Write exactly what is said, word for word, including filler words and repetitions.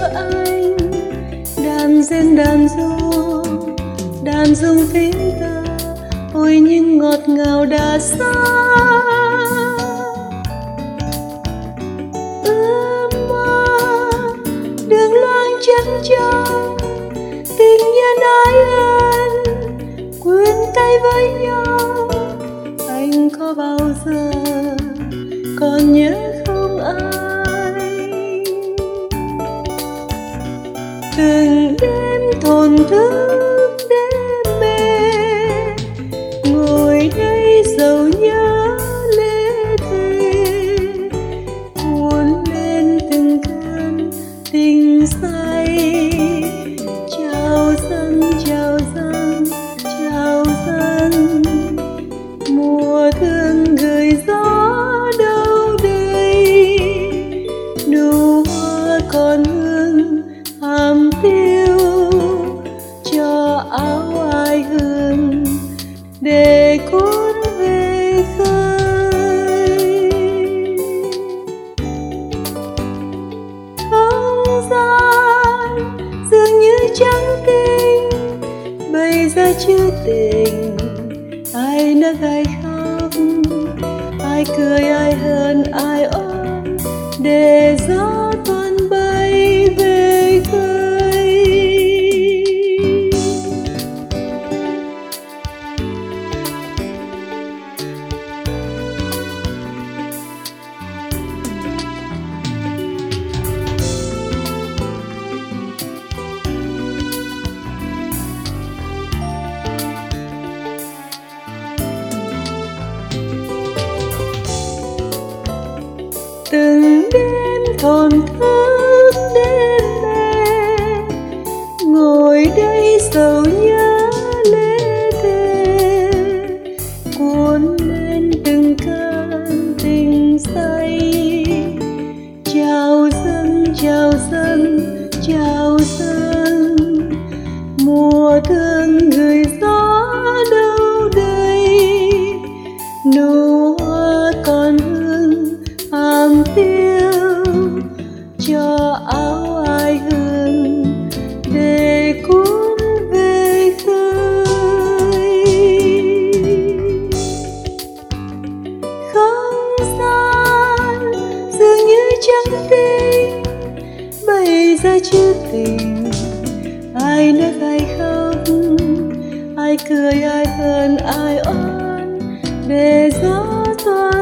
anh. Đàn rên đàn ru, đàn rung tiếng ca, ôi nhưng ngọt ngào đã xa. Ước mơ đường loang trắng trong, tình nhân ái ân quyến tay với nhau. Anh có bao giờ còn nhớ không ai? Từng đêm thổn thức đêm mê, ngồi đây dẫu nhớ lê thề, cuốn lên từng cơn tình say. Chào dần chào dần chào dần, mùa thương gửi gió đâu đây. Nụ hoa còn hương hàm tiêu, cho áo ai hương để cuốn về khơi. Không gian dường như trắng tinh, bây giờ chưa tình. Ai nức ai khóc, ai cười ai hờn ai ôm, để gió tuôn bay về khơi. Từng đêm thổn thức đêm mê, ngồi đây dẫu nhớ lê thề, cuốn lên từng cơn tình say. Chào dần chào dần chào dần, mùa thương gửi gió đâu đây. Nụ hoa còn hương hàm tiêu, cho áo ai hương để cuốn về khơi. Không gian dường như trắng tinh, bây giờ chưa tình. Ai nức ai khóc, ai cười ai hờn ai oán, để gió thoa